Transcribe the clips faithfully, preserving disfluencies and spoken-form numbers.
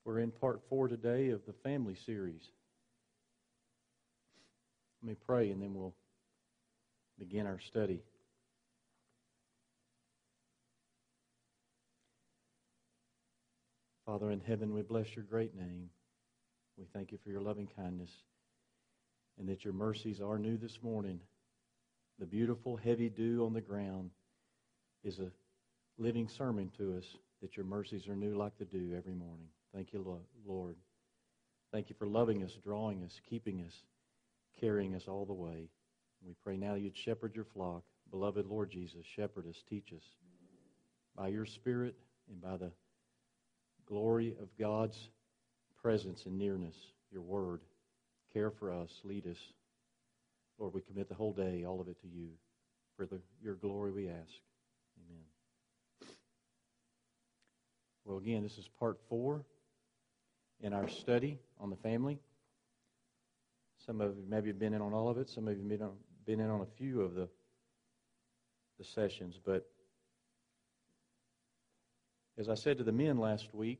We're in part four today of the family series. Let me pray and then we'll begin our study. Father in heaven, we bless your great name. We thank you for your loving kindness and that your mercies are new this morning. The beautiful heavy dew on the ground is a living sermon to us that your mercies are new like the dew every morning. Thank you, Lord. Thank you for loving us, drawing us, keeping us, carrying us all the way. We pray now you'd shepherd your flock. Beloved Lord Jesus, shepherd us, teach us by your Spirit and by the glory of God's presence and nearness, your word. Care for us, lead us. Lord, we commit the whole day, all of it to you. For the, your glory we ask. Amen. Well, again, this is part four in our study on the family. Some of you maybe have been in on all of it. Some of you have been, on, been in on a few of the, the sessions. But as I said to the men last week,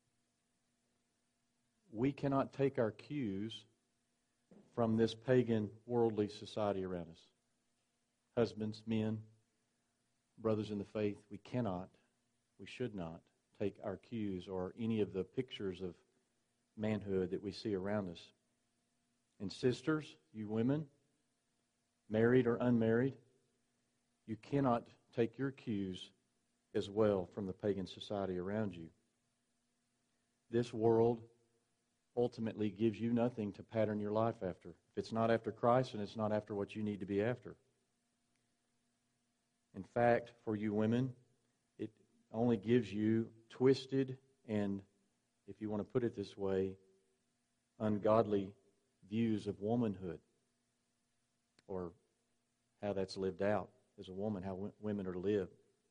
we cannot take our cues from this pagan, worldly society around us. Husbands, men, brothers in the faith, we cannot, we should not take our cues or any of the pictures of manhood that we see around us. And sisters, you women, married or unmarried, you cannot take your cues as well from the pagan society around you. This world ultimately gives you nothing to pattern your life after. If it's not after Christ, and it's not after what you need to be after. In fact, for you women, it only gives you twisted and, if you want to put it this way, ungodly views of womanhood, or how that's lived out as a woman, how w- women are to live.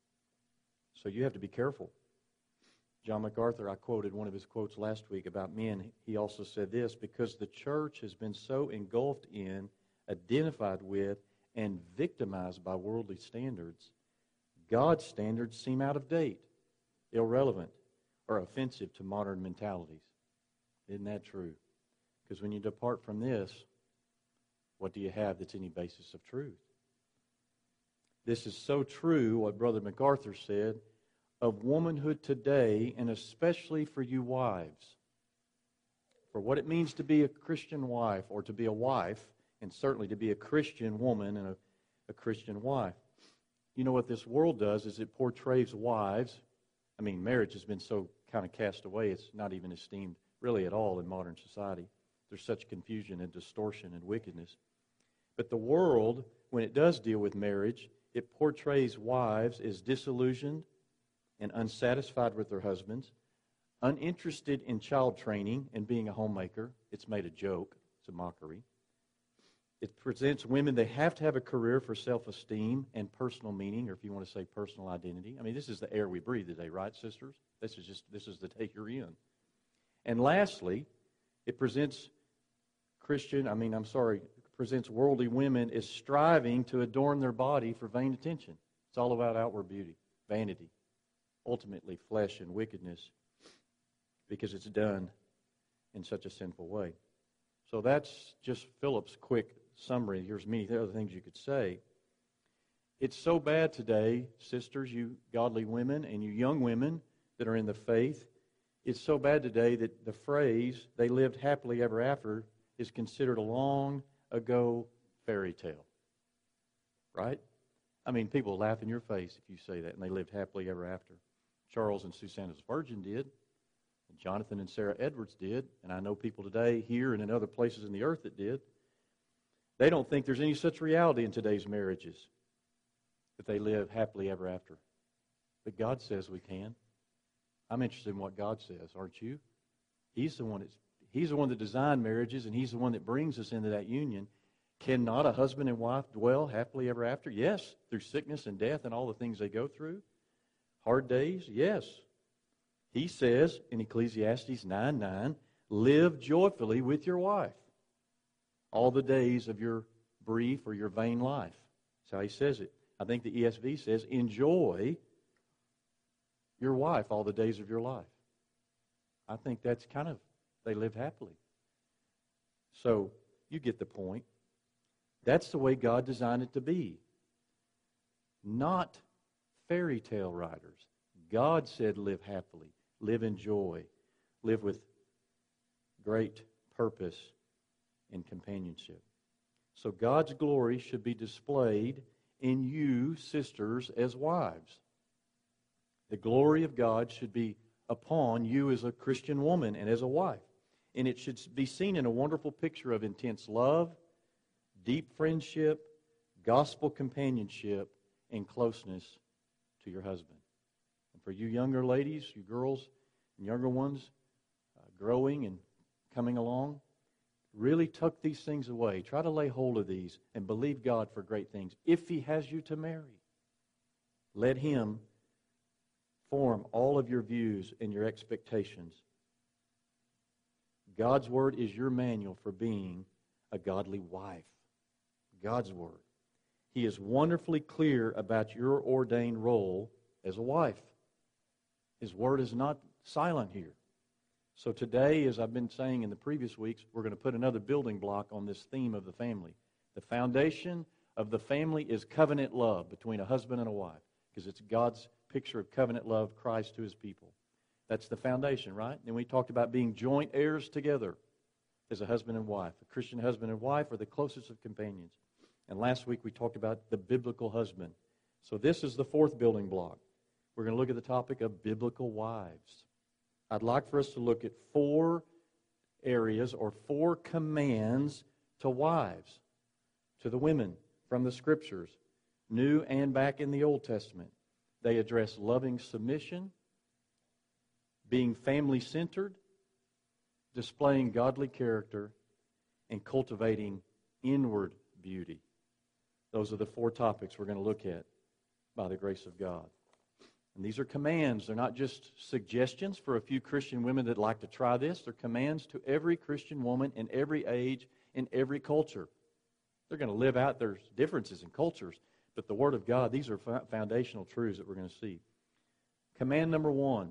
So you have to be careful. John MacArthur, I quoted one of his quotes last week about men. He also said this: because the church has been so engulfed in, identified with, and victimized by worldly standards, God's standards seem out of date, irrelevant, or offensive to modern mentalities. Isn't that true? Because when you depart from this, what do you have that's any basis of truth? This is so true, what Brother MacArthur said, of womanhood today, and especially for you wives. For what it means to be a Christian wife, or to be a wife, and certainly to be a Christian woman and a, a Christian wife. You know what this world does is it portrays wives. I mean, marriage has been so kind of cast away, it's not even esteemed really at all in modern society. There's such confusion and distortion and wickedness. But the world, when it does deal with marriage, it portrays wives as disillusioned and unsatisfied with their husbands, uninterested in child training and being a homemaker. It's made a joke. It's a mockery. It presents women, they have to have a career for self-esteem and personal meaning, or if you want to say personal identity. I mean, this is the air we breathe today, right, sisters? This is just, this is the day you're in. And lastly, it presents Christian, I mean, I'm sorry, presents worldly women as striving to adorn their body for vain attention. It's all about outward beauty, vanity, ultimately flesh and wickedness, because it's done in such a sinful way. So that's just Philip's quick summary. Here's many other things you could say. It's so bad today, sisters, you godly women, and you young women that are in the faith, it's so bad today that the phrase, they lived happily ever after, is considered a long ago fairy tale. Right? I mean, people laugh in your face if you say that, and they lived happily ever after. Charles and Susanna Spurgeon did, and Jonathan and Sarah Edwards did, and I know people today here and in other places in the earth that did. They don't think there's any such reality in today's marriages, that they live happily ever after. But God says we can. I'm interested in what God says, aren't you? He's the one that's, He's the one that designed marriages, and He's the one that brings us into that union. Cannot a husband and wife dwell happily ever after? Yes, through sickness and death and all the things they go through. Hard days? Yes. He says in Ecclesiastes nine nine, live joyfully with your wife all the days of your brief or your vain life. That's how he says it. I think the E S V says, enjoy your wife all the days of your life. I think that's kind of, they lived happily. So, you get the point. That's the way God designed it to be. Not fairy tale writers. God said live happily, live in joy, live with great purpose and companionship. So God's glory should be displayed in you, sisters, as wives. The glory of God should be upon you as a Christian woman and as a wife. And it should be seen in a wonderful picture of intense love, deep friendship, gospel companionship, and closeness to your husband. And for you younger ladies, you girls and younger ones uh, growing and coming along, really tuck these things away. Try to lay hold of these and believe God for great things. If He has you to marry, let Him form all of your views and your expectations. God's Word is your manual for being a godly wife. God's Word. He is wonderfully clear about your ordained role as a wife. His Word is not silent here. So today, as I've been saying in the previous weeks, we're going to put another building block on this theme of the family. The foundation of the family is covenant love between a husband and a wife, because it's God's picture of covenant love, Christ to His people. That's the foundation, right? And we talked about being joint heirs together as a husband and wife. A Christian husband and wife are the closest of companions. And last week we talked about the biblical husband. So this is the fourth building block. We're going to look at the topic of biblical wives. I'd like for us to look at four areas or four commands to wives, to the women from the Scriptures, New and back in the Old Testament. They address loving submission, being family-centered, displaying godly character, and cultivating inward beauty. Those are the four topics we're going to look at by the grace of God. And these are commands. They're not just suggestions for a few Christian women that like to try this. They're commands to every Christian woman in every age, in every culture. They're going to live out their differences in cultures, but the Word of God, these are foundational truths that we're going to see. Command number one,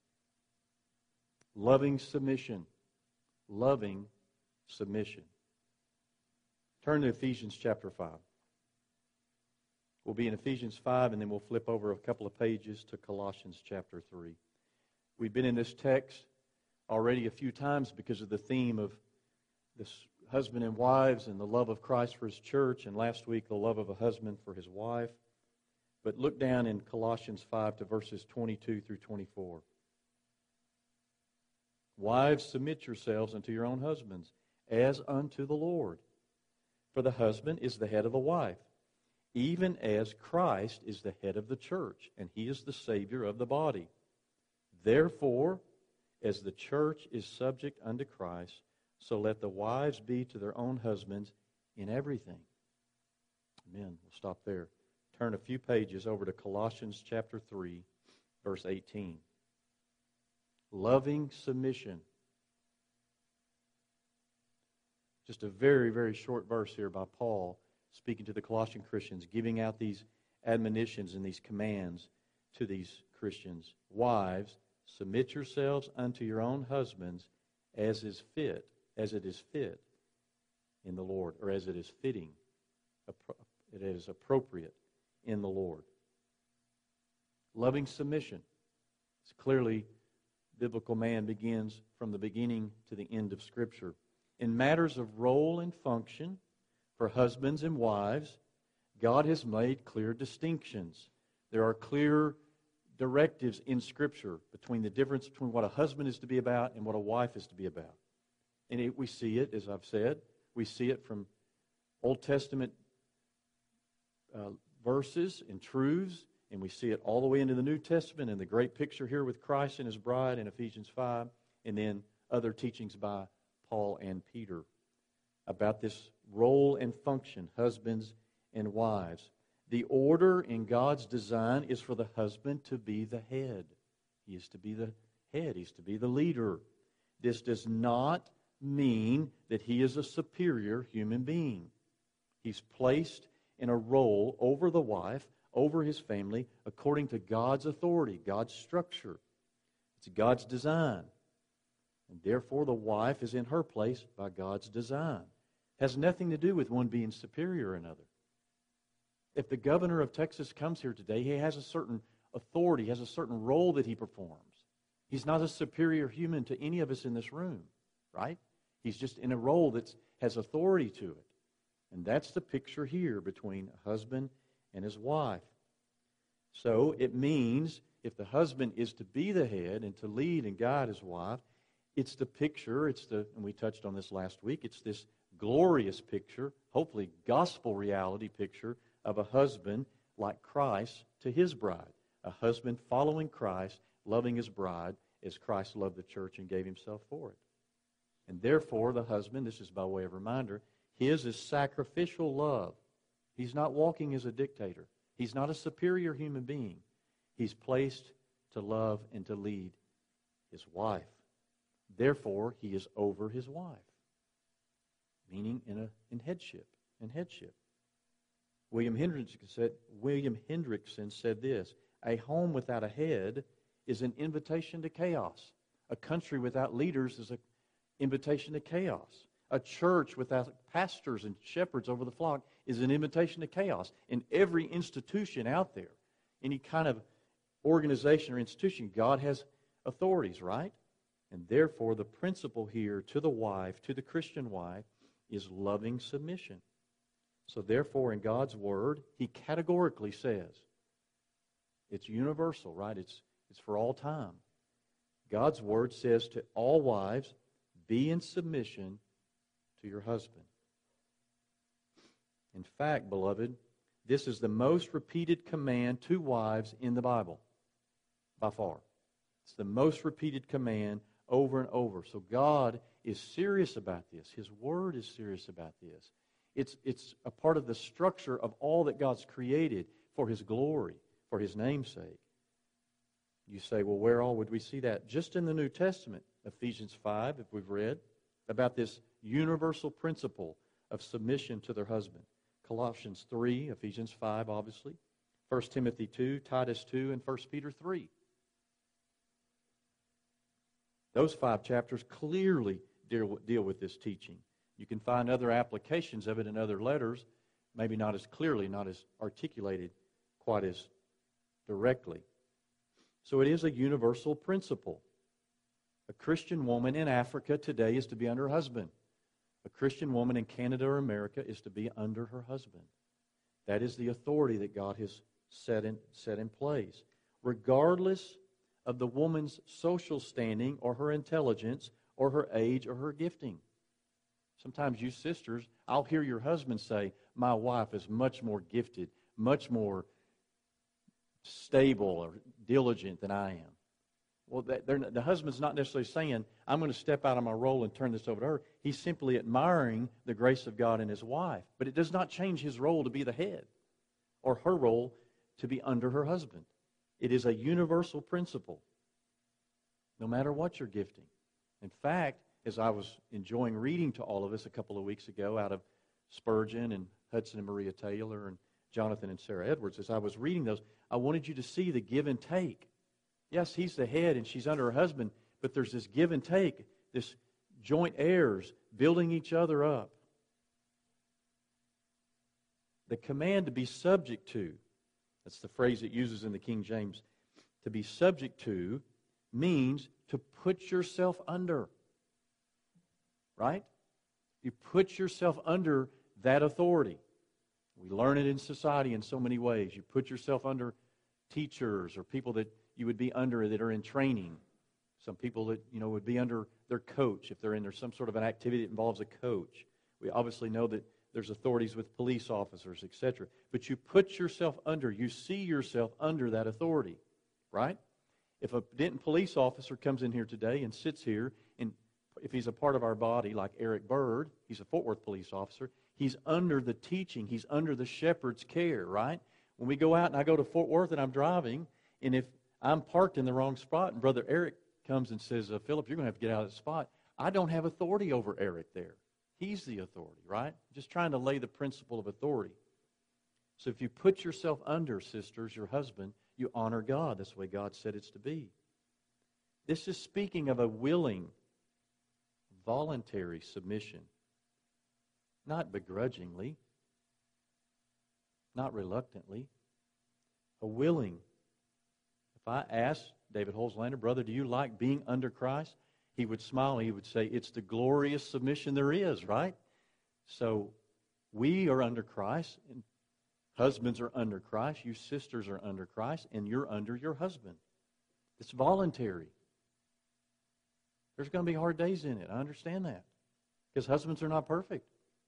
loving submission. Loving submission. Turn to Ephesians chapter five. We'll be in Ephesians five, and then we'll flip over a couple of pages to Colossians chapter three. We've been in this text already a few times because of the theme of this husband and wives and the love of Christ for His church, and last week the love of a husband for his wife. But look down in Colossians five to verses twenty-two through twenty-four. Wives, submit yourselves unto your own husbands, as unto the Lord. For the husband is the head of the wife, even as Christ is the head of the church, and He is the Savior of the body. Therefore, as the church is subject unto Christ, so let the wives be to their own husbands in everything. Amen. We'll stop there. Turn a few pages over to Colossians chapter three, verse eighteen. Loving submission. Just a very, very short verse here by Paul, speaking to the Colossian Christians, giving out these admonitions and these commands to these Christians. Wives, submit yourselves unto your own husbands as is fit, as it is fit in the Lord, or as it is fitting, it is appropriate in the Lord. Loving submission. It's clearly biblical man begins from the beginning to the end of Scripture. In matters of role and function, for husbands and wives, God has made clear distinctions. There are clear directives in Scripture between the difference between what a husband is to be about and what a wife is to be about. And it, we see it, as I've said, we see it from Old Testament uh, verses and truths, and we see it all the way into the New Testament and the great picture here with Christ and His bride in Ephesians five, and then other teachings by Paul and Peter about this role and function, husbands and wives. The order in God's design is for the husband to be the head. He is to be the head. He's to be the leader. This does not mean that he is a superior human being. He's placed in a role over the wife, over his family, according to God's authority, God's structure. It's God's design. And therefore, the wife is in her place by God's design. Has nothing to do with one being superior or another. If the governor of Texas comes here today, he has a certain authority, has a certain role that he performs. He's not a superior human to any of us in this room, right? He's just in a role that has authority to it. And that's the picture here between a husband and his wife. So it means if the husband is to be the head and to lead and guide his wife, it's the picture, it's the, and we touched on this last week, it's this glorious picture, hopefully gospel reality picture of a husband like Christ to his bride. A husband following Christ, loving his bride as Christ loved the church and gave himself for it. And therefore, the husband, this is by way of reminder, his is sacrificial love. He's not walking as a dictator. He's not a superior human being. He's placed to love and to lead his wife. Therefore, he is over his wife, meaning in a in headship. In headship. William Hendrickson said, William Hendrickson said this: a home without a head is an invitation to chaos. A country without leaders is an invitation to chaos. A church without pastors and shepherds over the flock is an invitation to chaos. In every institution out there, any kind of organization or institution, God has authorities, right? And therefore, the principle here to the wife, to the Christian wife, is loving submission. So therefore, in God's Word, He categorically says, it's universal, right? It's, it's for all time. God's Word says to all wives, be in submission to your husband. In fact, beloved, this is the most repeated command to wives in the Bible, by far. It's the most repeated command over and over. So God is serious about this. His Word is serious about this. It's, it's a part of the structure of all that God's created for His glory, for His name's sake. You say, well, where all would we see that? Just in the New Testament, Ephesians five, if we've read, about this universal principle of submission to their husband. Colossians three, Ephesians five, obviously, First Timothy two, Titus two, and First Peter three. Those five chapters clearly deal, deal with this teaching. You can find other applications of it in other letters, maybe not as clearly, not as articulated quite as directly. So it is a universal principle. A Christian woman in Africa today is to be under her husband. A Christian woman in Canada or America is to be under her husband. That is the authority that God has set in, set in place. Regardless of the woman's social standing or her intelligence or her age or her gifting. Sometimes you sisters, I'll hear your husband say, my wife is much more gifted, much more stable or diligent than I am. Well, the husband's not necessarily saying, I'm going to step out of my role and turn this over to her. He's simply admiring the grace of God in his wife. But it does not change his role to be the head or her role to be under her husband. It is a universal principle, no matter what your gifting. In fact, as I was enjoying reading to all of us a couple of weeks ago out of Spurgeon and Hudson and Maria Taylor and Jonathan and Sarah Edwards, as I was reading those, I wanted you to see the give and take. Yes, he's the head and she's under her husband, but there's this give and take, this joint heirs building each other up. The command to be subject to, that's the phrase it uses in the King James, to be subject to means to put yourself under. Right? You put yourself under that authority. We learn it in society in so many ways. You put yourself under teachers or people that you would be under that are in training. Some people that, you know, would be under their coach if they're in there some sort of an activity that involves a coach. We obviously know that there's authorities with police officers, et cetera. But you put yourself under, you see yourself under that authority, right? If a Denton police officer comes in here today and sits here, and if he's a part of our body, like Eric Bird, he's a Fort Worth police officer, he's under the teaching, he's under the shepherd's care, right? When we go out and I go to Fort Worth and I'm driving, and if I'm parked in the wrong spot and Brother Eric comes and says, uh, Philip, you're going to have to get out of the spot, I don't have authority over Eric there. He's the authority, right? Just trying to lay the principle of authority. So if you put yourself under, sisters, your husband, you honor God. That's the way God said it's to be. This is speaking of a willing voluntary submission. Not begrudgingly, not reluctantly, a willing. If I asked David Holzlander, brother, do you like being under Christ? He would smile and he would say, it's the glorious submission there is, right? So we are under Christ, and husbands are under Christ, you sisters are under Christ, and you're under your husband. It's voluntary. There's going to be hard days in it. I understand that. Because husbands are not perfect.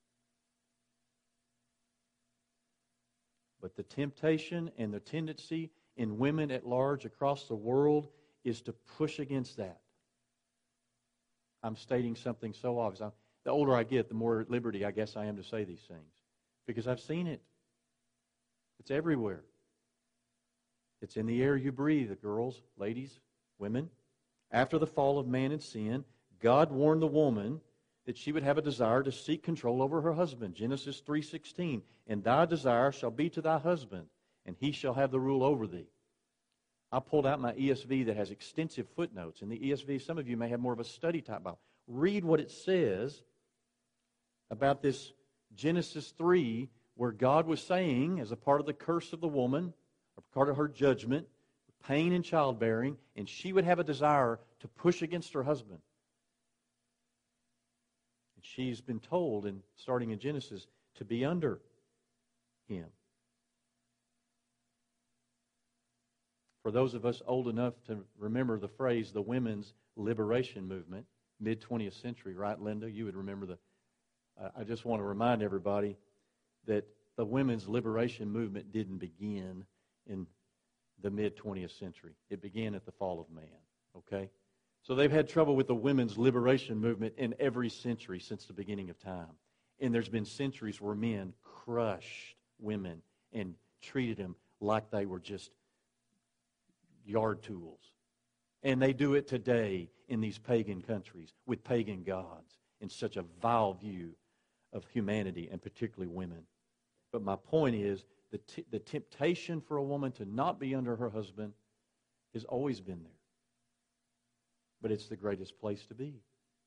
But the temptation and the tendency in women at large across the world is to push against that. I'm stating something so obvious. I'm, the older I get, the more at liberty I guess I am to say these things. Because I've seen it. It's everywhere. It's in the air you breathe, girls, ladies, women. After the fall of man and sin, God warned the woman that she would have a desire to seek control over her husband. Genesis three sixteen, and thy desire shall be to thy husband, and he shall have the rule over thee. I pulled out my E S V that has extensive footnotes. In the E S V, some of you may have more of a study type Bible. Read what it says about this Genesis three, where God was saying, as a part of the curse of the woman, a part of her judgment, pain in childbearing, and she would have a desire to push against her husband. And she's been told, in, starting in Genesis, to be under him. For those of us old enough to remember the phrase, the women's liberation movement, mid-twentieth century, right, Linda? You would remember the... Uh, I just want to remind everybody that the women's liberation movement didn't begin in the mid-twentieth century. It began at the fall of man, okay? So they've had trouble with the women's liberation movement in every century since the beginning of time. And there's been centuries where men crushed women and treated them like they were just yard tools. And they do it today in these pagan countries with pagan gods in such a vile view of humanity and particularly women. But my point is, the, t- the temptation for a woman to not be under her husband has always been there. But it's the greatest place to be.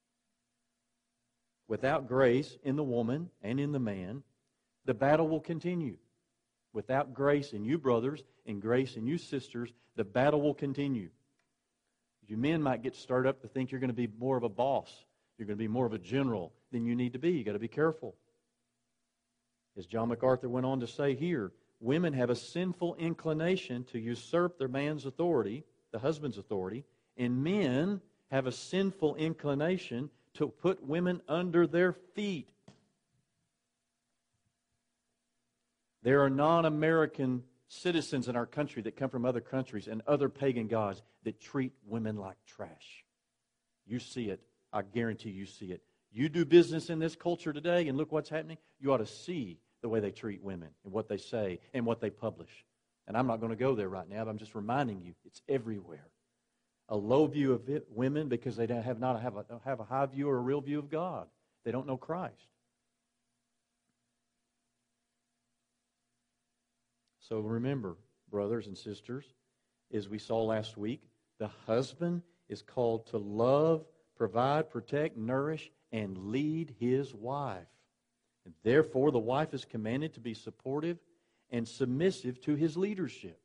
Without grace in the woman and in the man, the battle will continue. Without grace in you brothers and grace in you sisters, the battle will continue. You men might get stirred up to think you're going to be more of a boss. You're going to be more of a general than you need to be. You've got to be careful. As John MacArthur went on to say here, women have a sinful inclination to usurp their man's authority, the husband's authority, and men have a sinful inclination to put women under their feet. There are non-American citizens in our country that come from other countries and other pagan gods that treat women like trash. You see it. I guarantee you see it. You do business in this culture today and look what's happening. You ought to see the way they treat women and what they say and what they publish. And I'm not going to go there right now, but I'm just reminding you, it's everywhere. A low view of it, women because they don't have not have a, don't have a high view or a real view of God. They don't know Christ. So remember, brothers and sisters, as we saw last week, the husband is called to love, provide, protect, nourish, and lead his wife. And therefore, the wife is commanded to be supportive and submissive to his leadership.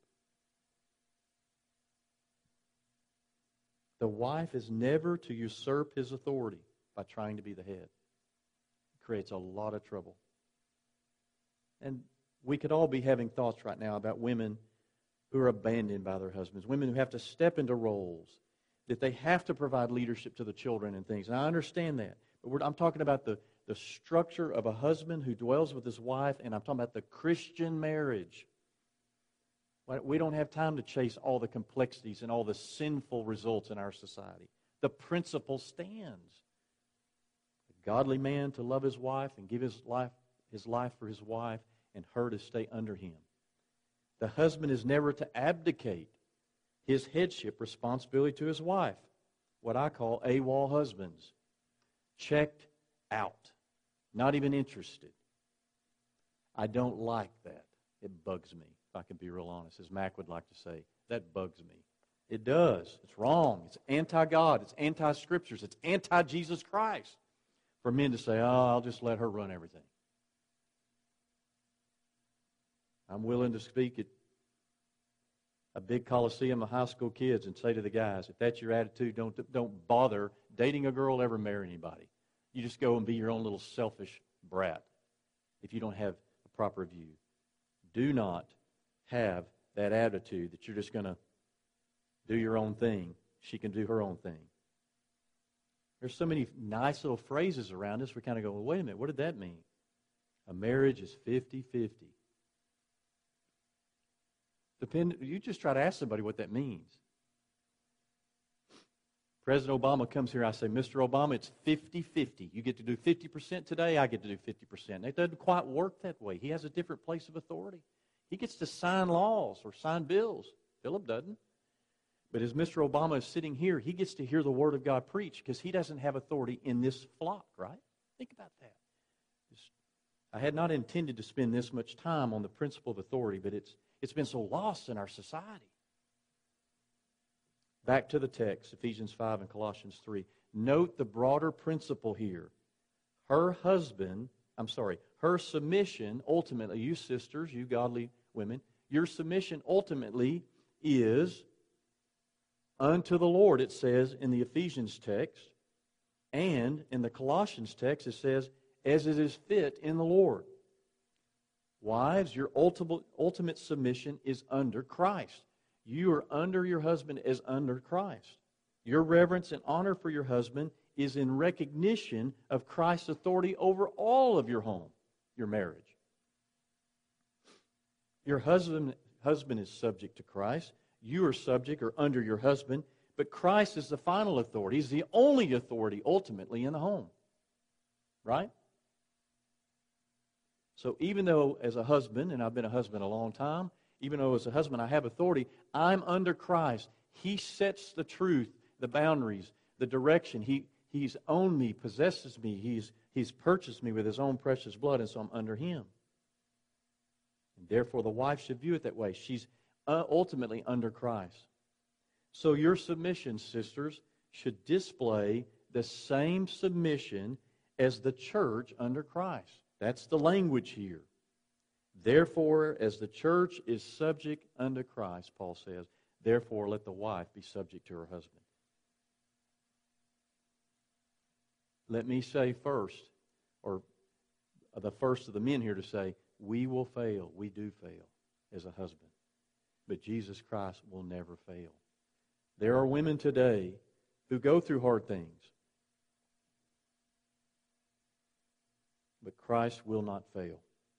The wife is never to usurp his authority by trying to be the head. It creates a lot of trouble. And we could all be having thoughts right now about women who are abandoned by their husbands, women who have to step into roles, that they have to provide leadership to the children and things. And I understand that. But we're, I'm talking about the, the structure of a husband who dwells with his wife, and I'm talking about the Christian marriage. We don't have time to chase all the complexities and all the sinful results in our society. The principle stands. A godly man to love his wife and give his life, his life for his wife, and her to stay under him. The husband is never to abdicate his headship responsibility to his wife. What I call AWOL husbands. Checked out. Not even interested. I don't like that. It bugs me, if I can be real honest. As Mac would like to say, that bugs me. It does. It's wrong. It's anti-God. It's anti-Scriptures. It's anti-Jesus Christ for men to say, oh, I'll just let her run everything. I'm willing to speak at a big coliseum of high school kids and say to the guys, if that's your attitude, don't, don't bother dating a girl, ever marry anybody. You just go and be your own little selfish brat if you don't have a proper view. Do not have that attitude that you're just going to do your own thing. She can do her own thing. There's so many nice little phrases around us. We kind of go, well, wait a minute, what did that mean? A marriage is fifty-fifty. Depend, you just try to ask somebody what that means. President Obama comes here, I say, Mister Obama, it's fifty-fifty. You get to do fifty percent today, I get to do fifty percent. It doesn't quite work that way. He has a different place of authority. He gets to sign laws or sign bills. Philip doesn't. But as Mister Obama is sitting here, he gets to hear the Word of God preached because he doesn't have authority in this flock, right? Think about that. Just, I had not intended to spend this much time on the principle of authority, but it's it's been so lost in our society. Back to the text, Ephesians five and Colossians three. Note the broader principle here. Her husband, I'm sorry, her submission ultimately, you sisters, you godly women, your submission ultimately is unto the Lord, it says in the Ephesians text. And in the Colossians text, it says, as it is fit in the Lord. Wives, your ultimate, ultimate submission is under Christ. You are under your husband as under Christ. Your reverence and honor for your husband is in recognition of Christ's authority over all of your home, your marriage. Your husband, husband is subject to Christ. You are subject or under your husband, but Christ is the final authority. He's the only authority ultimately in the home. Right? So even though as a husband, and I've been a husband a long time, even though as a husband I have authority, I'm under Christ. He sets the truth, the boundaries, the direction. He, he's owned me, possesses me. He's, he's purchased me with His own precious blood, and so I'm under Him. And therefore the wife should view it that way. She's uh, ultimately under Christ. So your submission, sisters, should display the same submission as the church under Christ. That's the language here. Therefore, as the church is subject unto Christ, Paul says, therefore let the wife be subject to her husband. Let me say first, or the first of the men here to say, we will fail. We do fail as a husband. But Jesus Christ will never fail. There are women today who go through hard things. But Christ will not fail.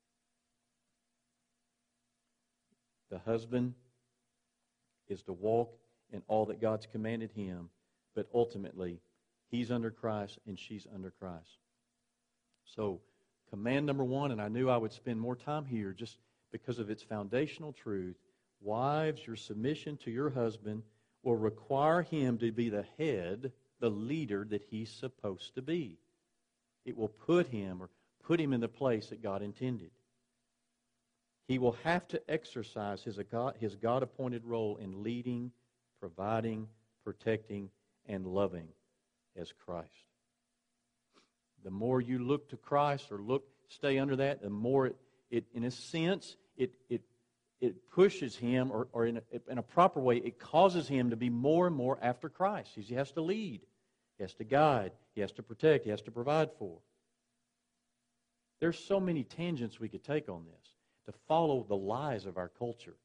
The husband is to walk in all that God's commanded him, but ultimately, he's under Christ and she's under Christ. So, command number one, and I knew I would spend more time here just because of its foundational truth. Wives, your submission to your husband will require him to be the head, the leader that he's supposed to be. It will put him or put him in the place that God intended. He will have to exercise his God, his God-appointed role in leading, providing, protecting, and loving as Christ. The more you look to Christ or look, stay under that, the more it, it in a sense, it it it pushes him, or, or in, a, in a proper way, it causes him to be more and more after Christ. He has to lead. He has to guide. He has to protect. He has to provide for. There's so many tangents we could take on this to follow the lies of our culture.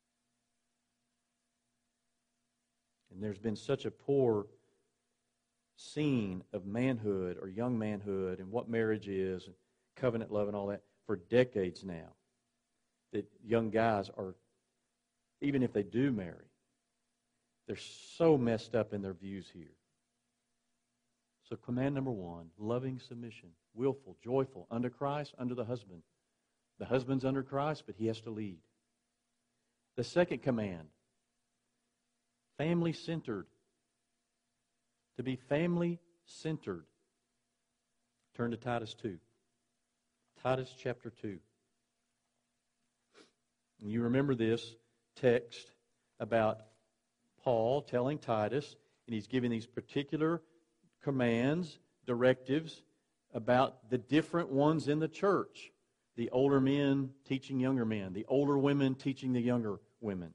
And there's been such a poor scene of manhood or young manhood and what marriage is and covenant love and all that for decades now, that young guys are, even if they do marry, they're so messed up in their views here. So command number one, loving submission, willful, joyful, under Christ, under the husband. The husband's under Christ, but he has to lead. The second command, family-centered. To be family-centered. Turn to Titus two. Titus chapter two. And you remember this text about Paul telling Titus, and he's giving these particular commands, directives about the different ones in the church. The older men teaching younger men. The older women teaching the younger women.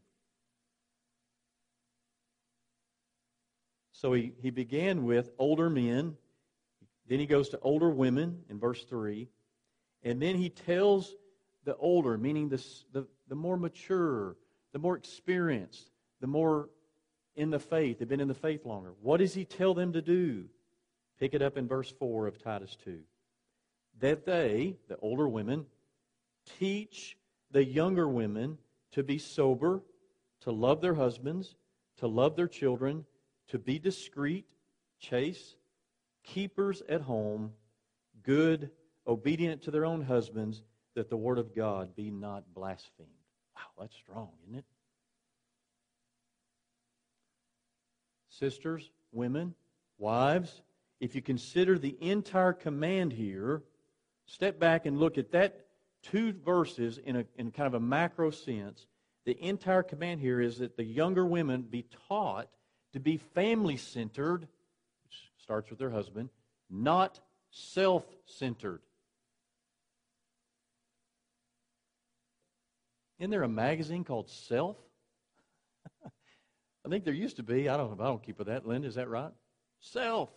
So he, he began with older men. Then he goes to older women in verse three. And then he tells the older, meaning the, the, the more mature, the more experienced, the more in the faith, they've been in the faith longer. What does he tell them to do? Pick it up in verse four of Titus two. That they, the older women, teach the younger women to be sober, to love their husbands, to love their children, to be discreet, chaste, keepers at home, good, obedient to their own husbands, that the word of God be not blasphemed. Wow, that's strong, isn't it? Sisters, women, wives, if you consider the entire command here, step back and look at that two verses in a in kind of a macro sense. The entire command here is that the younger women be taught to be family-centered, which starts with their husband, not self-centered. Isn't there a magazine called Self? I think there used to be. I don't know. I don't keep with that. Linda, is that right? Self.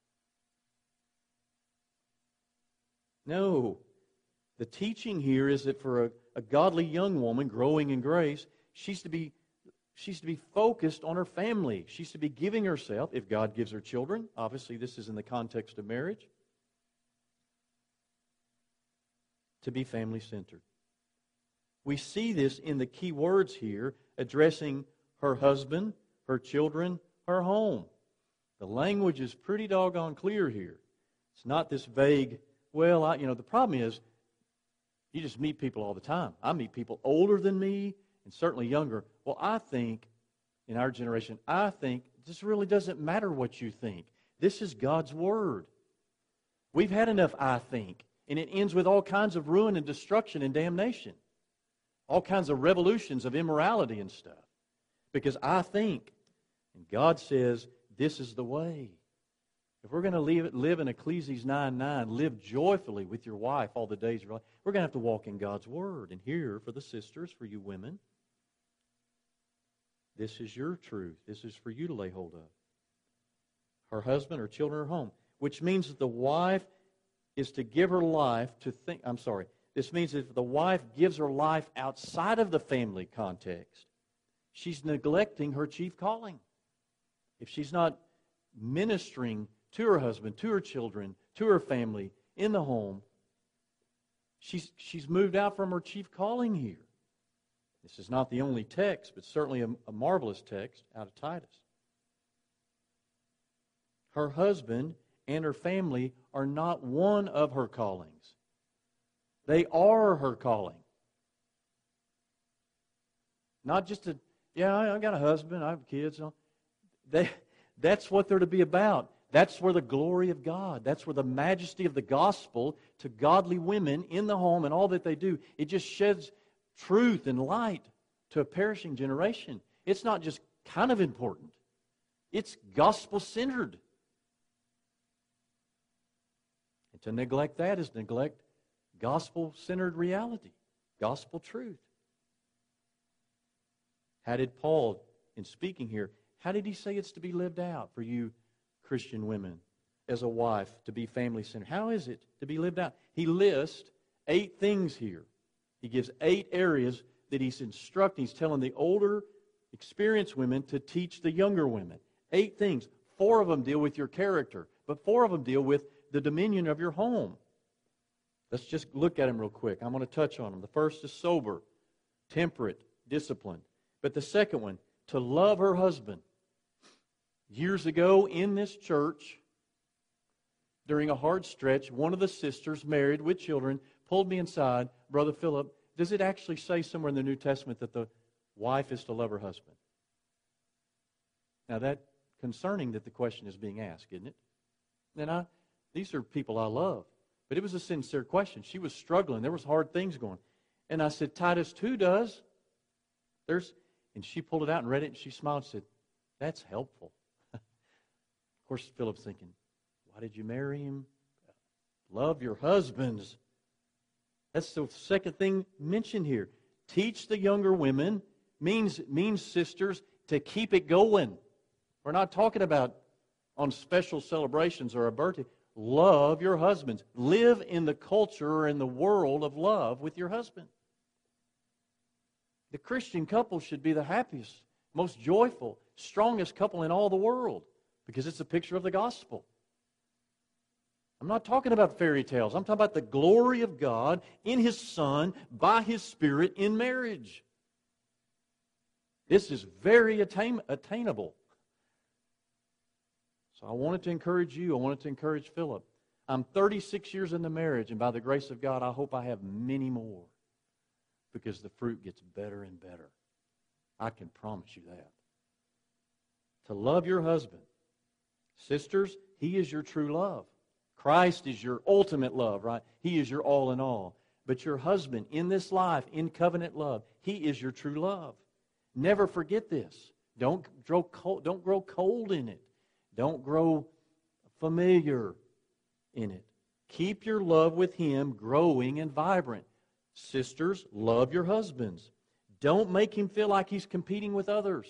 No. The teaching here is that for a, a godly young woman growing in grace, she's to be she's to be focused on her family. She's to be giving herself, if God gives her children. Obviously, this is in the context of marriage. To be family-centered. We see this in the key words here, addressing her husband, her children, her home. The language is pretty doggone clear here. It's not this vague, well, I, you know, the problem is you just meet people all the time. I meet people older than me and certainly younger. Well, I think, in our generation, I think this really doesn't matter what you think. This is God's Word. We've had enough I think, and it ends with all kinds of ruin and destruction and damnation. All kinds of revolutions of immorality and stuff. Because I think, and God says, this is the way. If we're going to live, live in Ecclesiastes nine nine, live joyfully with your wife all the days of your life, we're going to have to walk in God's Word. And here, for the sisters, for you women, this is your truth. This is for you to lay hold of. Her husband, her children, her home. Which means that the wife is to give her life to think, I'm sorry, this means that if the wife gives her life outside of the family context, she's neglecting her chief calling. If she's not ministering to her husband, to her children, to her family, in the home, she's, she's moved out from her chief calling here. This is not the only text, but certainly a, a marvelous text out of Titus. Her husband and her family are not one of her callings. They are her calling. Not just a, yeah, I got a husband, I have kids. They, that's what they're to be about. That's where the glory of God, that's where the majesty of the gospel to godly women in the home and all that they do, it just sheds truth and light to a perishing generation. It's not just kind of important. It's gospel-centered. And to neglect that is neglect gospel-centered reality, gospel truth. How did Paul, in speaking here, how did he say it's to be lived out for you Christian women as a wife, to be family-centered? How is it to be lived out? He lists eight things here. He gives eight areas that he's instructing. He's telling the older, experienced women to teach the younger women. Eight things. Four of them deal with your character, but four of them deal with the dominion of your home. Let's just look at them real quick. I'm going to touch on them. The first is sober, temperate, disciplined. But the second one, to love her husband. Years ago in this church, during a hard stretch, one of the sisters, married with children, pulled me inside. Brother Philip, does it actually say somewhere in the New Testament that the wife is to love her husband? Now, that's concerning that the question is being asked, isn't it? And I, these are people I love. But it was a sincere question. She was struggling. There was hard things going. And I said, Titus two does. There's, and she pulled it out and read it, and she smiled and said, That's helpful. Of course, Philip's thinking, why did you marry him? Love your husbands. That's the second thing mentioned here. Teach the younger women means, means sisters, to keep it going. We're not talking about on special celebrations or a birthday. Love your husbands. Live in the culture or in the world of love with your husband. The Christian couple should be the happiest, most joyful, strongest couple in all the world because it's a picture of the gospel. I'm not talking about fairy tales. I'm talking about the glory of God in His Son by His Spirit in marriage. This is very attain- attainable. So I wanted to encourage you. I wanted to encourage Philip. I'm thirty-six years into marriage, and by the grace of God, I hope I have many more because the fruit gets better and better. I can promise you that. To love your husband. Sisters, he is your true love. Christ is your ultimate love, right? He is your all in all. But your husband, in this life, in covenant love, he is your true love. Never forget this. Don't grow cold, don't grow cold in it. Don't grow familiar in it. Keep your love with him growing and vibrant. Sisters, love your husbands. Don't make him feel like he's competing with others.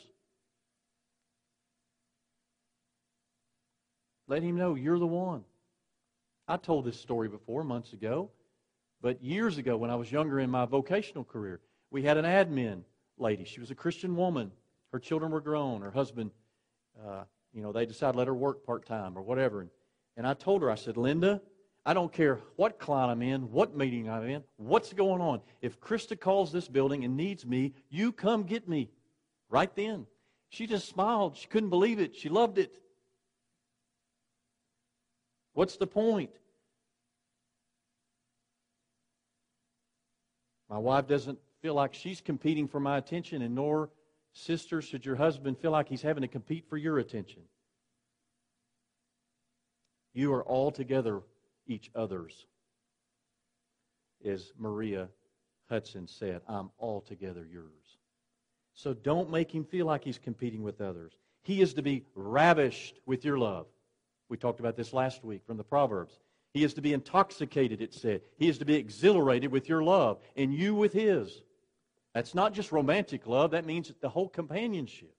Let him know you're the one. I told this story before, months ago, but years ago when I was younger in my vocational career, we had an admin lady. She was a Christian woman. Her children were grown. Her husband, uh, you know, they decided to let her work part-time or whatever. And, and I told her, I said, Linda, I don't care what client I'm in, what meeting I'm in, what's going on. If Krista calls this building and needs me, you come get me right then. She just smiled. She couldn't believe it. She loved it. What's the point? My wife doesn't feel like she's competing for my attention, and nor, sisters, should your husband feel like he's having to compete for your attention. You are altogether each other's. As Maria Hudson said, I'm altogether yours. So don't make him feel like he's competing with others. He is to be ravished with your love. We talked about this last week from the Proverbs. He is to be intoxicated, it said. He is to be exhilarated with your love, and you with his. That's not just romantic love. That means the whole companionship.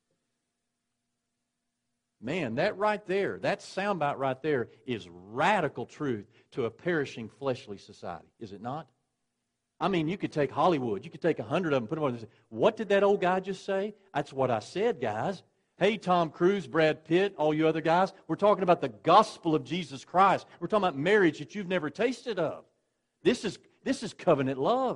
Man, that right there, that soundbite right there is radical truth to a perishing fleshly society, is it not? I mean, you could take Hollywood. You could take a hundred of them, put them on and say, what did that old guy just say? That's what I said, guys. Hey, Tom Cruise, Brad Pitt, all you other guys, we're talking about the gospel of Jesus Christ. We're talking about marriage that you've never tasted of. This is, this is covenant love.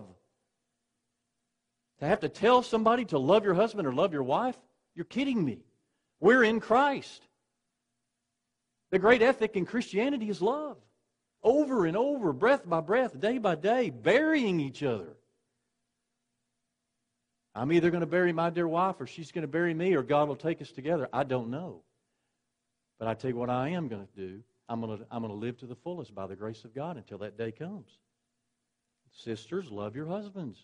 To have to tell somebody to love your husband or love your wife? You're kidding me. We're in Christ. The great ethic in Christianity is love. Over and over, breath by breath, day by day, burying each other. I'm either going to bury my dear wife or she's going to bury me or God will take us together. I don't know. But I tell you what I am going to do. I'm going to, I'm going to live to the fullest by the grace of God until that day comes. Sisters, love your husbands.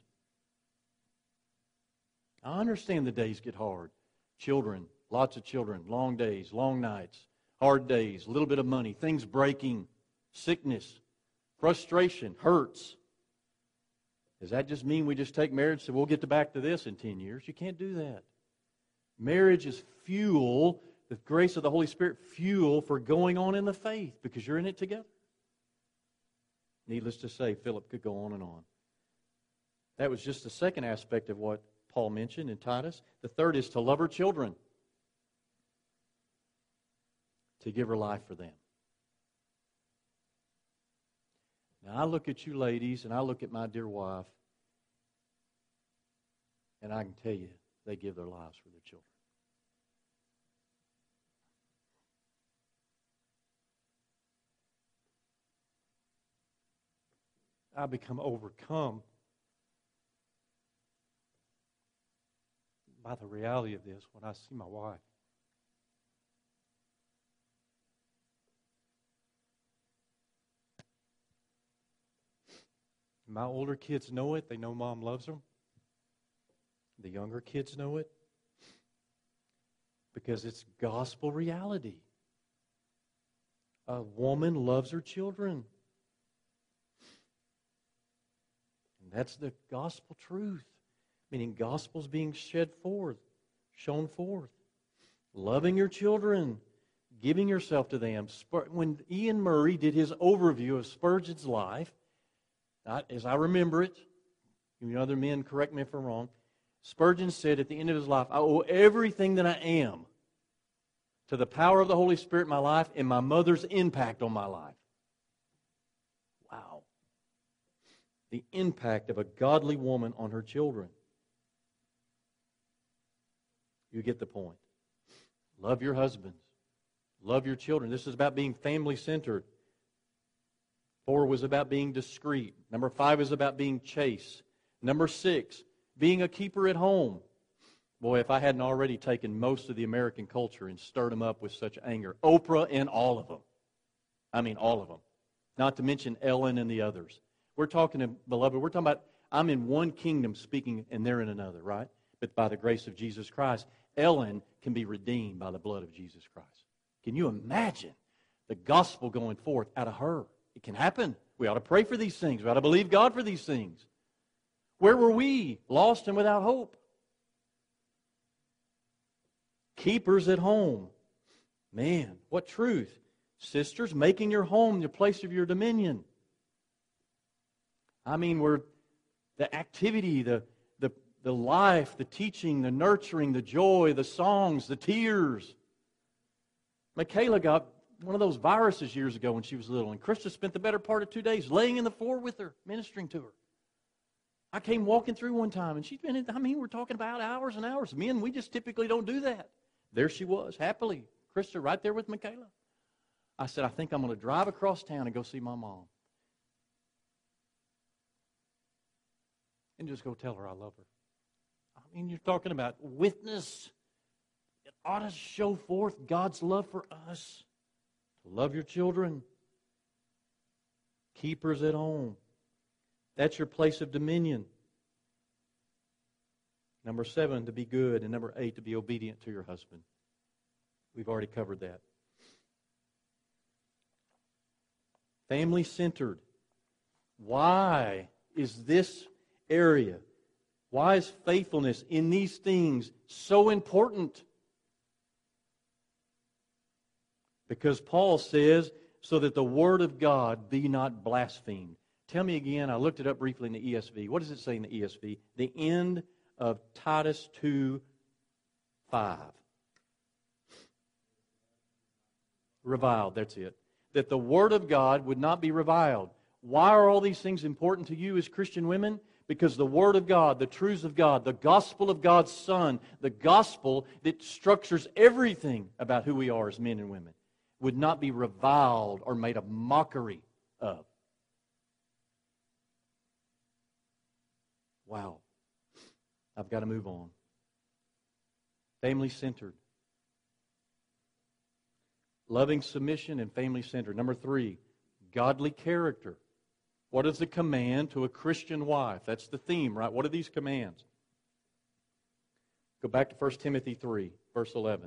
I understand the days get hard. Children, lots of children, long days, long nights, hard days, a little bit of money, things breaking, sickness, frustration, hurts. Does that just mean we just take marriage and say, we'll get to back to this in ten years? You can't do that. Marriage is fuel, the grace of the Holy Spirit, fuel for going on in the faith because you're in it together. Needless to say, Philip could go on and on. That was just the second aspect of what Paul mentioned in Titus. The third is to love her children, to give her life for them. Now, I look at you ladies, and I look at my dear wife, and I can tell you, they give their lives for their children. I become overcome by the reality of this when I see my wife. My older kids know it. They know Mom loves them. The younger kids know it. Because it's gospel reality. A woman loves her children. And that's the gospel truth. Meaning gospel's being shed forth, shown forth. Loving your children, giving yourself to them. When Ian Murray did his overview of Spurgeon's life, as I remember it, you other men correct me if I'm wrong, Spurgeon said at the end of his life, I owe everything that I am to the power of the Holy Spirit in my life and my mother's impact on my life. Wow. The impact of a godly woman on her children. You get the point. Love your husbands. Love your children. This is about being family-centered. Four was about being discreet. Number five is about being chaste. Number six, being a keeper at home. Boy, if I hadn't already taken most of the American culture and stirred them up with such anger. Oprah and all of them. I mean, all of them. Not to mention Ellen and the others. We're talking, beloved, we're talking about, I'm in one kingdom speaking and they're in another, right? But by the grace of Jesus Christ, Ellen can be redeemed by the blood of Jesus Christ. Can you imagine the gospel going forth out of her? It can happen. We ought to pray for these things. We ought to believe God for these things. Where were we? Lost and without hope. Keepers at home. Man, what truth. Sisters, making your home the place of your dominion. I mean, we're the activity, the, the, the life, the teaching, the nurturing, the joy, the songs, the tears. Michaela got one of those viruses years ago when she was little, and Krista spent the better part of two days laying in the floor with her, ministering to her. I came walking through one time, and she's been in, I mean, we're talking about hours and hours. Men, we just typically don't do that. There she was, happily. Krista right there with Michaela. I said, I think I'm going to drive across town and go see my mom. And just go tell her I love her. I mean, you're talking about witness. It ought to show forth God's love for us. Love your children. Keepers at home. That's your place of dominion. Number seven, to be good. And number eight, to be obedient to your husband. We've already covered that. Family-centered. Why is this area, why is faithfulness in these things so important? Because Paul says, so that the word of God be not blasphemed. Tell me again, I looked it up briefly in the E S V. What does it say in the E S V? The end of Titus two five. Reviled, that's it. That the word of God would not be reviled. Why are all these things important to you as Christian women? Because the Word of God, the truths of God, the gospel of God's Son, the gospel that structures everything about who we are as men and women, would not be reviled or made a mockery of. Wow. I've got to move on. Family-centered. Loving submission and family-centered. Number three, godly character. What is the command to a Christian wife? That's the theme, right? What are these commands? Go back to First Timothy three, verse eleven.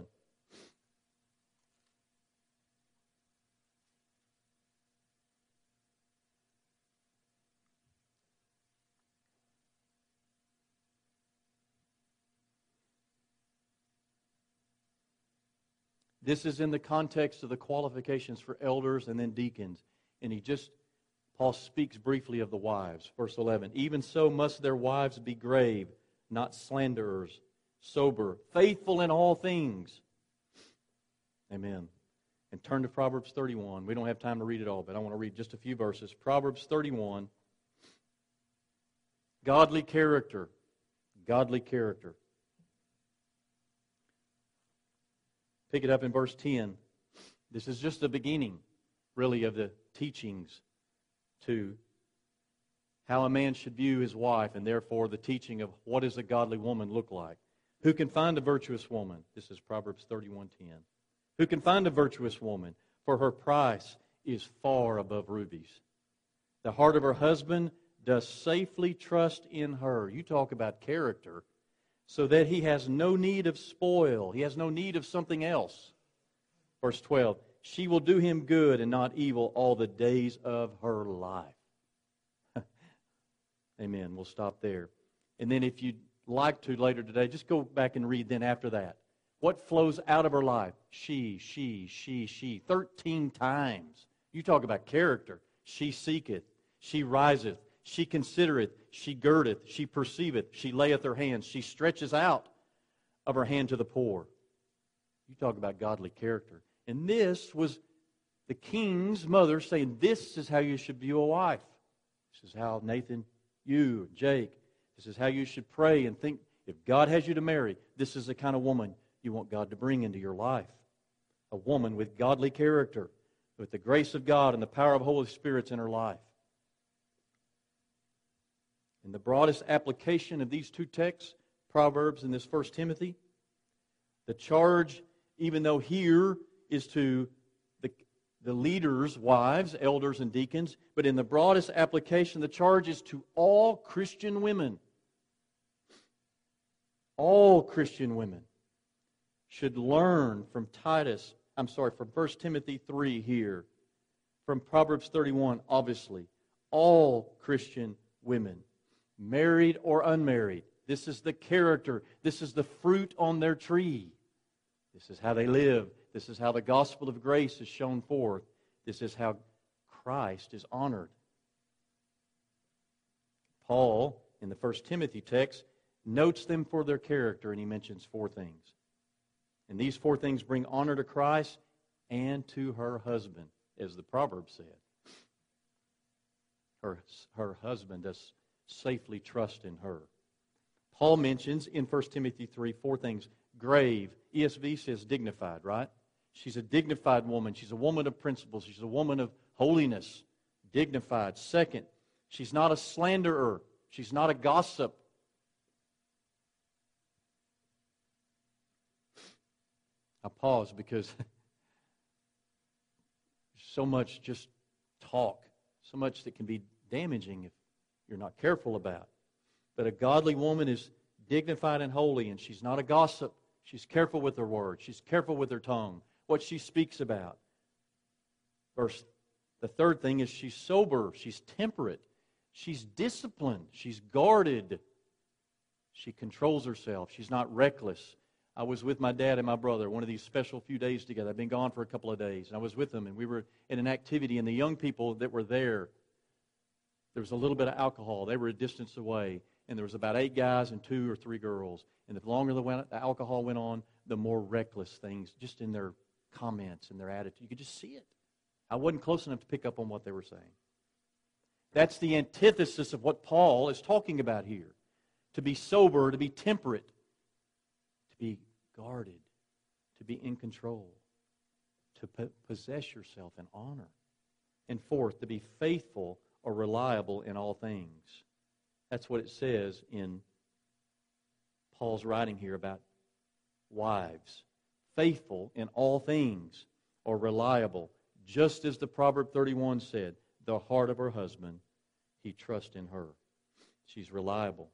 This is in the context of the qualifications for elders and then deacons. And he just, Paul speaks briefly of the wives. Verse eleven, even so must their wives be grave, not slanderers, sober, faithful in all things. Amen. And turn to Proverbs thirty-one. We don't have time to read it all, but I want to read just a few verses. Proverbs thirty-one. Godly character. Godly character. Pick it up in verse ten. This is just the beginning, really, of the teachings to how a man should view his wife, and therefore the teaching of what does a godly woman look like. Who can find a virtuous woman? This is Proverbs thirty-one ten. Who can find a virtuous woman? For her price is far above rubies. The heart of her husband does safely trust in her. You talk about character. so that he has no need of spoil. He has no need of something else. Verse twelve, she will do him good and not evil all the days of her life. Amen. We'll stop there. And then if you'd like to later today, just go back and read then after that. What flows out of her life? She, she, she, she. Thirteen times. You talk about character. She seeketh. She riseth. She considereth. She girdeth. She perceiveth. She layeth her hands. She stretches out of her hand to the poor. You talk about godly character. And this was the king's mother saying, this is how you should view a wife. This is how Nathan, you, Jake, this is how you should pray and think. If God has you to marry, this is the kind of woman you want God to bring into your life. A woman with godly character, with the grace of God and the power of the Holy Spirit in her life. In the broadest application of these two texts, Proverbs and this First Timothy, the charge, even though here is to the, the leaders' wives, elders and deacons, but in the broadest application, the charge is to all Christian women. All Christian women should learn from Titus, I'm sorry, from First Timothy three here, from Proverbs thirty-one, obviously. All Christian women, married or unmarried, this is the character, this is the fruit on their tree. This is how they live. This is how the gospel of grace is shown forth. This is how Christ is honored. Paul, in the First Timothy text, notes them for their character, and he mentions four things. And these four things bring honor to Christ and to her husband, as the proverb said. Her, her husband does safely trust in her. Paul mentions in First Timothy three four things. Grave. E S V says dignified, right? She's a dignified woman. She's a woman of principles. She's a woman of holiness. Dignified. Second, she's not a slanderer. She's not a gossip. I pause because so much just talk, so much that can be damaging if you're not careful about. But a godly woman is dignified and holy, and she's not a gossip. She's careful with her words. She's careful with her tongue, what she speaks about. Verse, the third thing is she's sober. She's temperate. She's disciplined. She's guarded. She controls herself. She's not reckless. I was with my dad and my brother one of these special few days together. I've been gone for a couple of days. And I was with them, and we were in an activity, and the young people that were there, there was a little bit of alcohol. They were a distance away. And there was about eight guys and two or three girls. And the longer the, went, the alcohol went on, the more reckless things, just in their comments and their attitude. You could just see it. I wasn't close enough to pick up on what they were saying. That's the antithesis of what Paul is talking about here. To be sober, to be temperate, to be guarded, to be in control, to po- possess yourself in honor. And fourth, to be faithful or reliable in all things. That's what it says in Paul's writing here about wives. Faithful in all things, or reliable. Just as the Proverb thirty-one said, the heart of her husband, he trusts in her. She's reliable.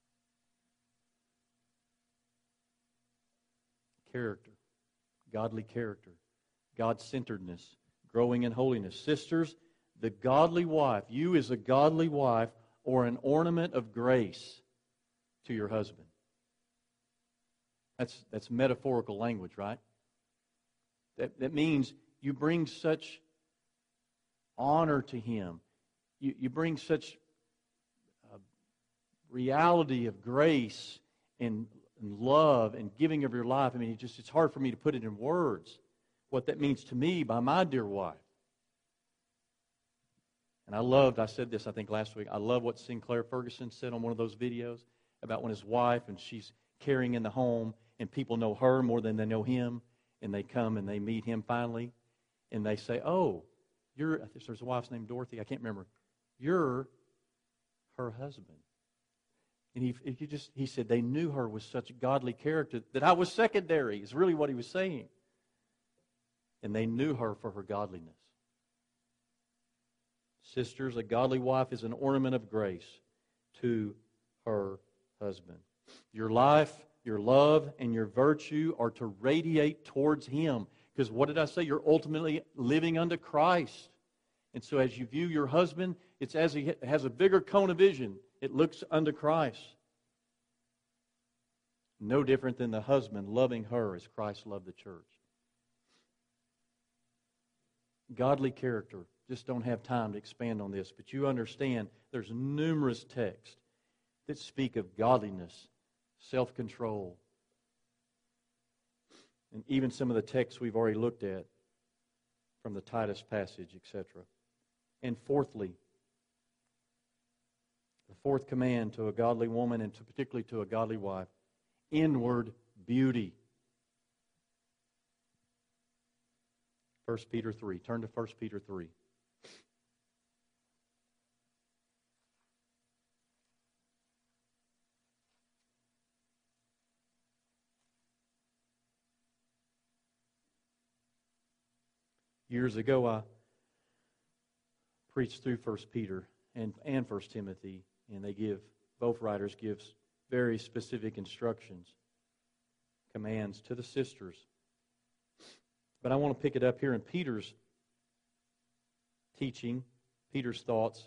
Character. Godly character. God-centeredness. Growing in holiness. Sisters, the godly wife, you as a godly wife, or an ornament of grace to your husband. That's, that's metaphorical language, right? That, that means you bring such honor to him. You, you bring such uh, reality of grace and, and love and giving of your life. I mean, it just, it's hard for me to put it in words, what that means to me by my dear wife. And I loved, I said this I think last week, I love what Sinclair Ferguson said on one of those videos about when his wife, and she's caring in the home, and people know her more than they know him, and they come and they meet him finally, and they say, oh, you're, I think there's a wife's named Dorothy, I can't remember, you're her husband. And he, he just, he said they knew her with such godly character that I was secondary, is really what he was saying. And they knew her for her godliness. Sisters, a godly wife is an ornament of grace to her husband. Your life, your love, and your virtue are to radiate towards Him. Because what did I say? You're ultimately living unto Christ. And so as you view your husband, it's as he has a bigger cone of vision. It looks unto Christ. No different than the husband loving her as Christ loved the church. Godly character. Just don't have time to expand on this, but you understand there's numerous texts that speak of godliness, self-control, and even some of the texts we've already looked at from the Titus passage, et cetera. And fourthly, the fourth command to a godly woman and to particularly to a godly wife, inward beauty. First Peter three. Turn to First Peter three. Years ago, I preached through First Peter and, and First Timothy, and they give, both writers give very specific instructions, commands to the sisters. But I want to pick it up here in Peter's teaching, Peter's thoughts.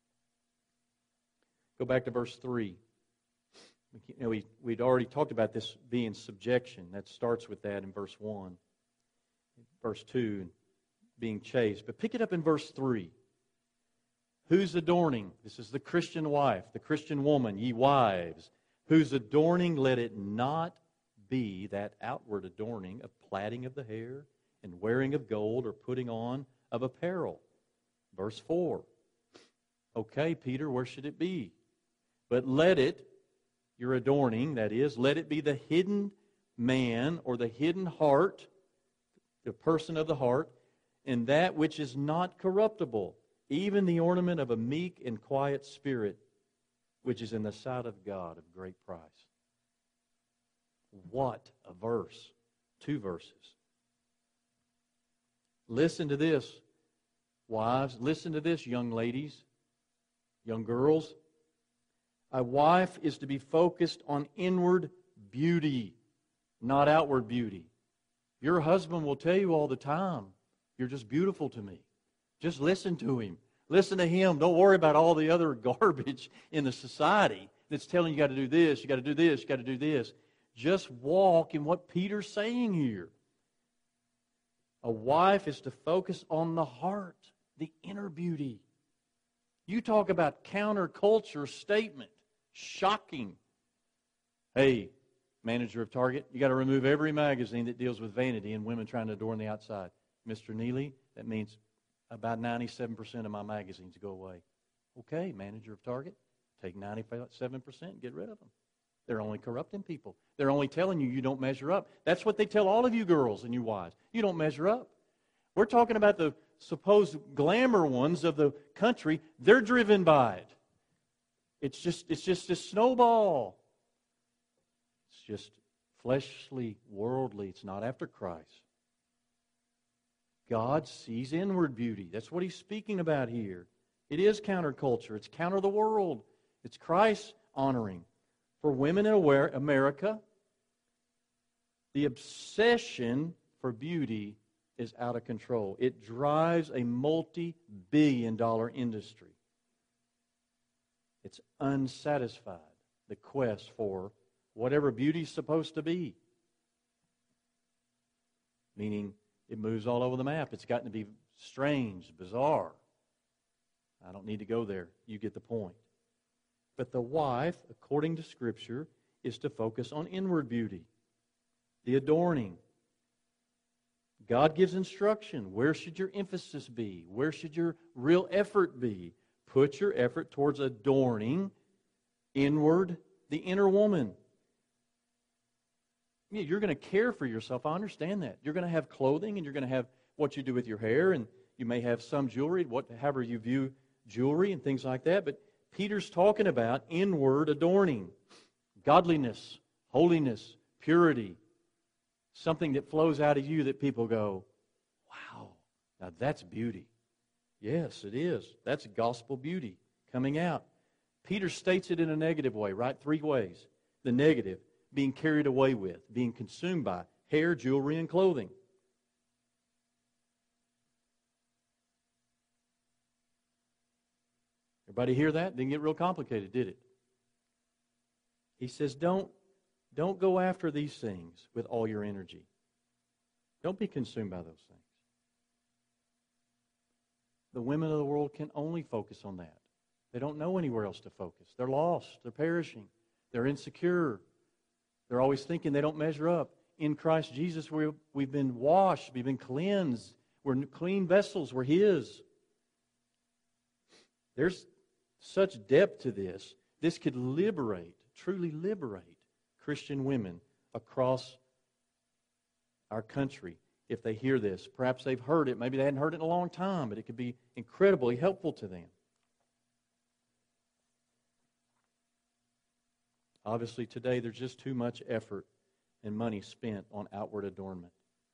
Go back to verse three. You know, we, we'd already talked about this being subjection. That starts with that in verse one. Verse two, being chaste. But pick it up in verse three. Who's adorning? This is the Christian wife, the Christian woman, ye wives. Who's adorning? Let it not be that outward adorning of plaiting of the hair and wearing of gold or putting on of apparel. Verse four. Okay, Peter, where should it be? But let it, your adorning, that is, let it be the hidden man or the hidden heart, the person of the heart, and that which is not corruptible, even the ornament of a meek and quiet spirit, which is in the sight of God of great price. What a verse. Two verses. Listen to this, wives. Listen to this, young ladies, young girls. A wife is to be focused on inward beauty, not outward beauty. Your husband will tell you all the time, you're just beautiful to me. Just listen to him. Listen to him. Don't worry about all the other garbage in the society that's telling you, you got to do this, you got to do this, you got to do this. Just walk in what Peter's saying here. A wife is to focus on the heart, the inner beauty. You talk about counterculture statement. Shocking. Hey, manager of Target, you got to remove every magazine that deals with vanity and women trying to adorn the outside. Mister Neely, that means about ninety-seven percent of my magazines go away. Okay, manager of Target, take ninety-seven percent and get rid of them. They're only corrupting people. They're only telling you you don't measure up. That's what they tell all of you girls and you wives. You don't measure up. We're talking about the supposed glamour ones of the country. They're driven by it. It's just, it's just a snowball. It's just fleshly, worldly. It's not after Christ. God sees inward beauty. That's what he's speaking about here. It is counterculture. It's counter the world. It's Christ honoring. For women in America, the obsession for beauty is out of control. It drives a multi-billion dollar industry. It's unsatisfied, the quest for whatever beauty is supposed to be. Meaning, it moves all over the map. It's gotten to be strange, bizarre. I don't need to go there. You get the point. But the wife, according to Scripture, is to focus on inward beauty, the adorning. God gives instruction. Where should your emphasis be? Where should your real effort be? Put your effort towards adorning inward, the inner woman. Yeah, you're going to care for yourself. I understand that. You're going to have clothing, and you're going to have what you do with your hair, and you may have some jewelry, what, however you view jewelry and things like that. But Peter's talking about inward adorning, godliness, holiness, purity, something that flows out of you that people go, wow, now that's beauty. Yes, it is. That's gospel beauty coming out. Peter states it in a negative way, right? Three ways. the negative, being carried away with, being consumed by hair, jewelry, and clothing. Everybody hear that? Didn't get real complicated, did it? He says, don't, don't go after these things with all your energy. Don't be consumed by those things. The women of the world can only focus on that. They don't know anywhere else to focus. They're lost. They're perishing. They're insecure. They're always thinking they don't measure up. In Christ Jesus, we, we've been washed. We've been cleansed. We're clean vessels. We're His. There's such depth to this. This could liberate, truly liberate Christian women across our country if they hear this. Perhaps they've heard it. Maybe they hadn't heard it in a long time, but it could be incredibly helpful to them. Obviously, today there's just too much effort and money spent on outward adornment.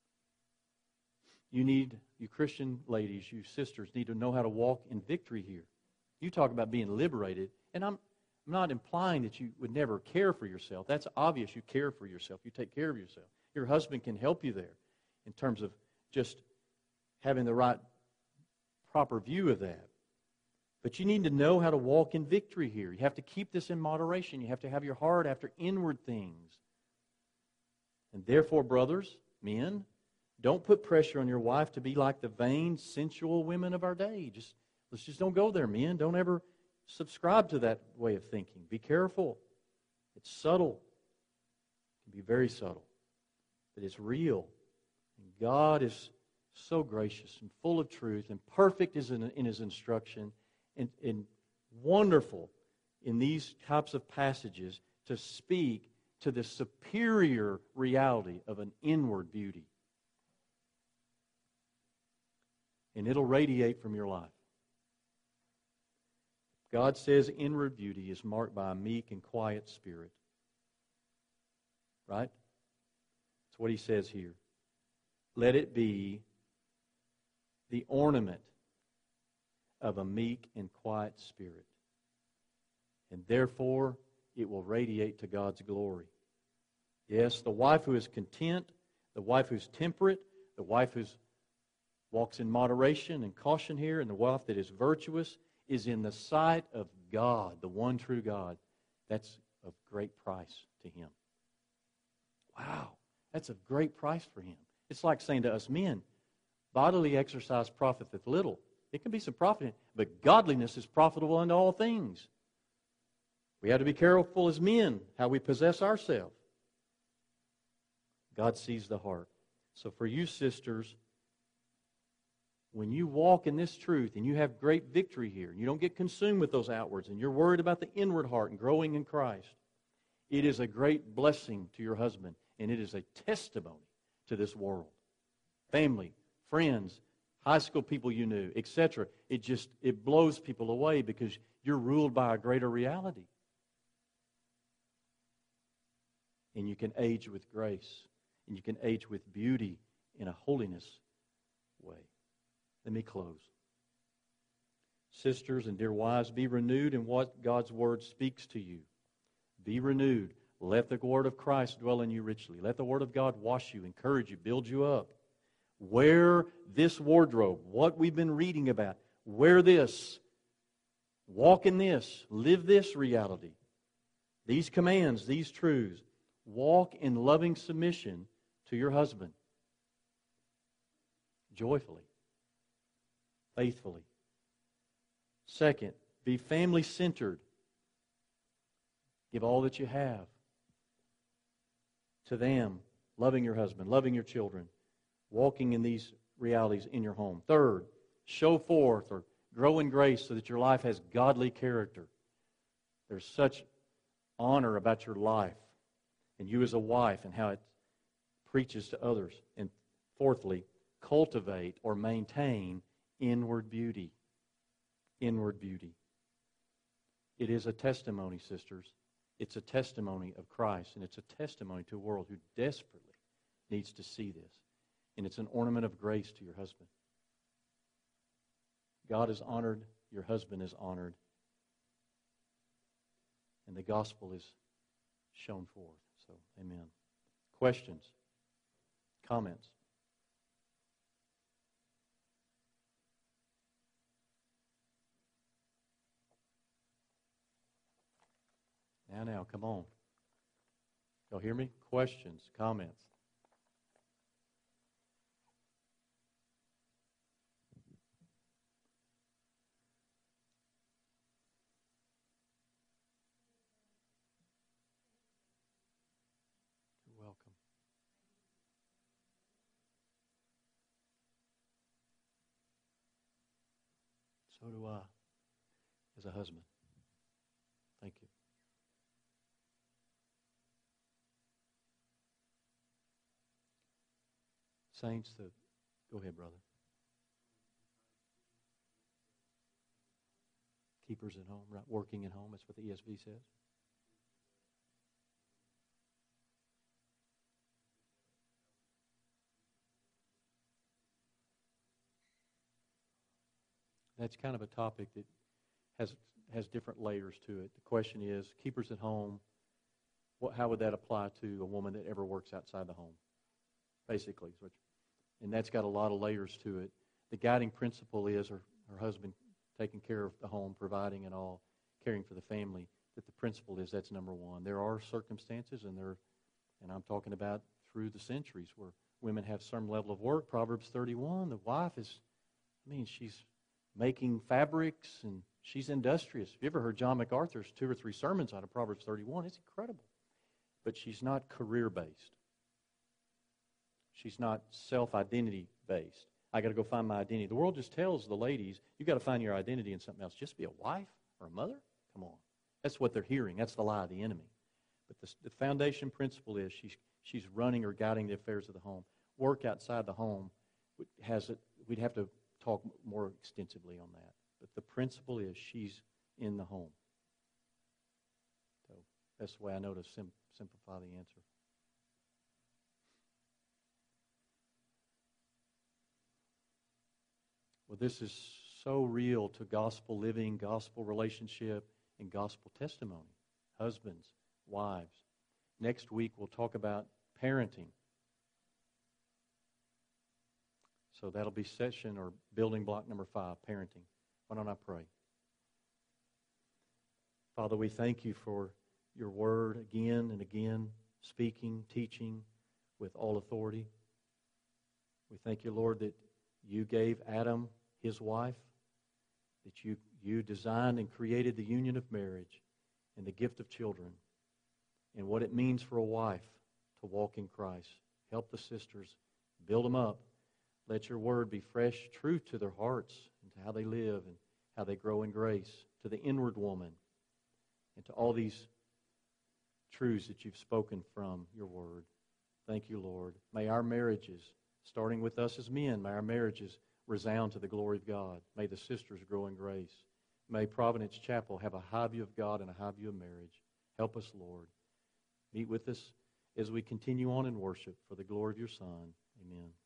You need, you Christian ladies, you sisters, need to know how to walk in victory here. You talk about being liberated, and I'm, I'm not implying that you would never care for yourself. That's obvious. You care for yourself. You take care of yourself. Your husband can help you there in terms of just having the right, proper view of that. But you need to know how to walk in victory here. You have to keep this in moderation. You have to have your heart after inward things. And therefore, brothers, men, don't put pressure on your wife to be like the vain, sensual women of our day. Just let's just don't go there, men. Don't ever subscribe to that way of thinking. Be careful. It's subtle. It can be very subtle. But it's real. And God is so gracious and full of truth and perfect is in, in His instruction. And, and wonderful in these types of passages to speak to the superior reality of an inward beauty. And it'll radiate from your life. God says inward beauty is marked by a meek and quiet spirit. Right? That's what He says here. Let it be the ornament of a meek and quiet spirit. And therefore, it will radiate to God's glory. Yes, the wife who is content, the wife who's temperate, the wife who walks in moderation and caution here, and the wife that is virtuous, is in the sight of God, the one true God. That's of great price to Him. Wow, that's of great price for Him. It's like saying to us men, bodily exercise profiteth little. It can be some profit in it, but godliness is profitable unto all things. We have to be careful as men how we possess ourselves. God sees the heart. So for you sisters, when you walk in this truth and you have great victory here, and you don't get consumed with those outwards, and you're worried about the inward heart and growing in Christ, it is a great blessing to your husband, and it is a testimony to this world. Family, friends, high school people you knew, et cetera. It just, it blows people away because you're ruled by a greater reality. And you can age with grace. And you can age with beauty in a holiness way. Let me close. Sisters and dear wives, be renewed in what God's Word speaks to you. Be renewed. Let the Word of Christ dwell in you richly. Let the Word of God wash you, encourage you, build you up. Wear this wardrobe, what we've been reading about. Wear this. Walk in this. Live this reality. These commands, these truths. Walk in loving submission to your husband. Joyfully. Faithfully. Second, be family-centered. Give all that you have to them. Loving your husband, loving your children. Walking in these realities in your home. Third, show forth or grow in grace so that your life has godly character. There's such honor about your life and you as a wife and how it preaches to others. And fourthly, cultivate or maintain inward beauty. Inward beauty. It is a testimony, sisters. It's a testimony of Christ, and it's a testimony to a world who desperately needs to see this. And it's an ornament of grace to your husband. God is honored. Your husband is honored. And the gospel is shown forth. So, amen. Questions? Comments? Now, now, come on. Y'all hear me? Questions? Comments? You're welcome. So do I, as a husband. Thank you. Saints, the, go ahead, brother. Keepers at home, right? Working at home, that's what the E S V says. That's kind of a topic that has has different layers to it. The question is, keepers at home, what, how would that apply to a woman that ever works outside the home? Basically. And that's got a lot of layers to it. The guiding principle is her, her husband taking care of the home, providing and all, caring for the family. That the principle is that's number one. There are circumstances, and there, and I'm talking about through the centuries, where women have some level of work. Proverbs thirty-one, the wife is, I mean, she's making fabrics, and she's industrious. Have you ever heard John MacArthur's two or three sermons out of Proverbs thirty-one? It's incredible. But she's not career-based. She's not self-identity based. I got to go find my identity. The world just tells the ladies, you got to find your identity in something else. Just be a wife or a mother? Come on. That's what they're hearing. That's the lie of the enemy. But the, the foundation principle is she's she's running or guiding the affairs of the home. Work outside the home has it. We'd have to talk more extensively on that. But the principle is she's in the home. So that's the way I know to sim- simplify the answer. Well, this is so real to gospel living, gospel relationship, and gospel testimony. Husbands, wives. Next week we'll talk about parenting. So that'll be session or building block number five, parenting. Why don't I pray? Father, we thank you for your word again and again, speaking, teaching with all authority. We thank you, Lord, that you gave Adam his wife, that you, you designed and created the union of marriage and the gift of children, and what it means for a wife to walk in Christ. Help the sisters, build them up. Let your word be fresh truth to their hearts and to how they live and how they grow in grace, to the inward woman, and to all these truths that you've spoken from your word. Thank you, Lord. May our marriages, starting with us as men, may our marriages resound to the glory of God. May the sisters grow in grace. May Providence Chapel have a high view of God and a high view of marriage. Help us, Lord. Meet with us as we continue on in worship for the glory of your Son. Amen.